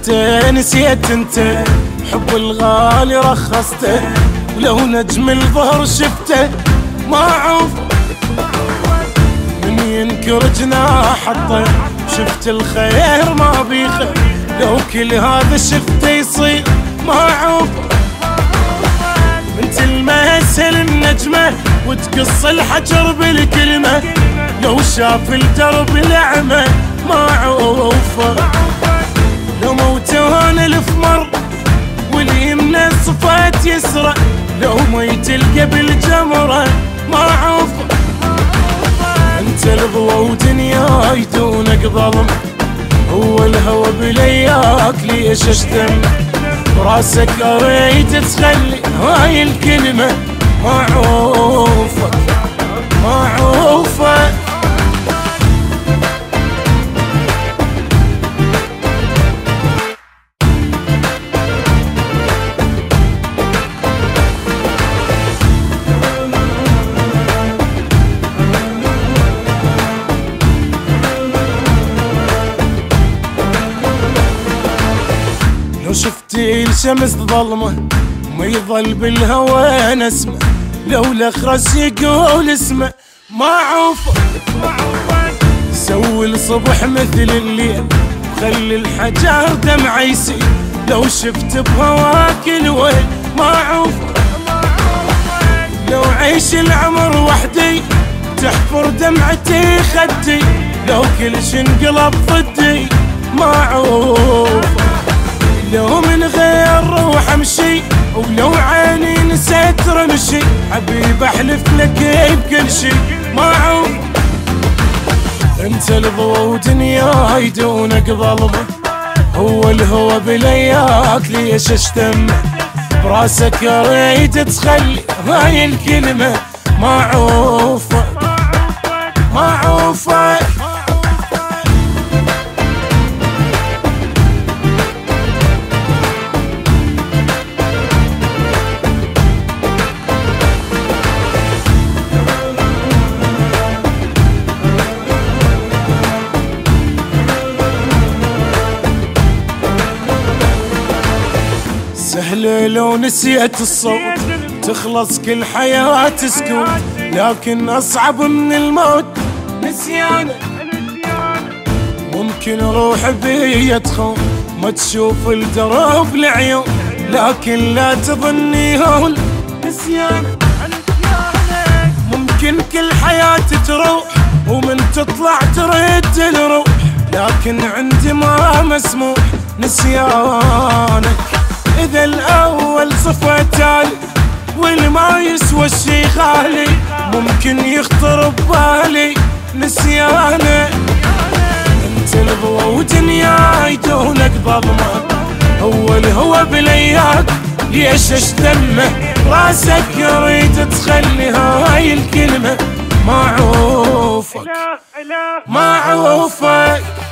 حتى نسيت انت حب الغالي رخصته، ولو نجم الظهر شفته ما عوف من ينكر جناح الطير. شفت الخير ما بيخير لو كل هذا شفته يصير ما عوف. من تلمسل النجمة وتقص الحجر بالكلمة، لو شاف الدرب الأعمى ما عوفه. لو موتون الفمر واليمنى صفات يسرى، لو ميت القبل جمرة ما عوفه. انت الضوى ودنياي دونك ظلم، هو الهوى بلياك ليش اشتم. براسك اريد تخلي هاي الكلمة ما عوفك ما عوفك. لو شفتي الشمس ظلمة ما يظل بالهوى نسمة، لو الاخرس يقول اسمه ما عوفه. سوي الصبح مثل الليل وخلي الحجر دمع يسيل، لو شفت بهواك الويل ما عوفه. لو عيش العمر وحدي تحفر دمعتي خدي، لو كل شي انقلب ضدي ما عوفه. لو من غير روح امشي ولو عيني نسيت رمشي، حبيب احلف لك بكل شي ما عوف. انت الضوى ودنياي دونك ظلمه، هو الهوى بلياك ليش اشتم. براسك اريد تخلي هاي الكلمة ما عوفه ما عوفه. سهلة لو نسيت الصوت تخلص كل حياة سكوت، لكن أصعب من الموت نسيانه. ممكن روح بي تخون ما تشوف الدرب العيون، لكن لا تظني هون نسيانه. ممكن كل حياتي تروح ومن تطلع ترد الروح، لكن عندي ما مسموح نسيانك. إذا الأول صفة تالي والما يسوى الشي غالي، ممكن يخطر ببالي نسيانه. انت الضوى ودنياي دونك ظلمة، هو الهوى بلياك ليش اشتمه. راسك يريد تخلي هاي الكلمة ما عوفك ما عوفك.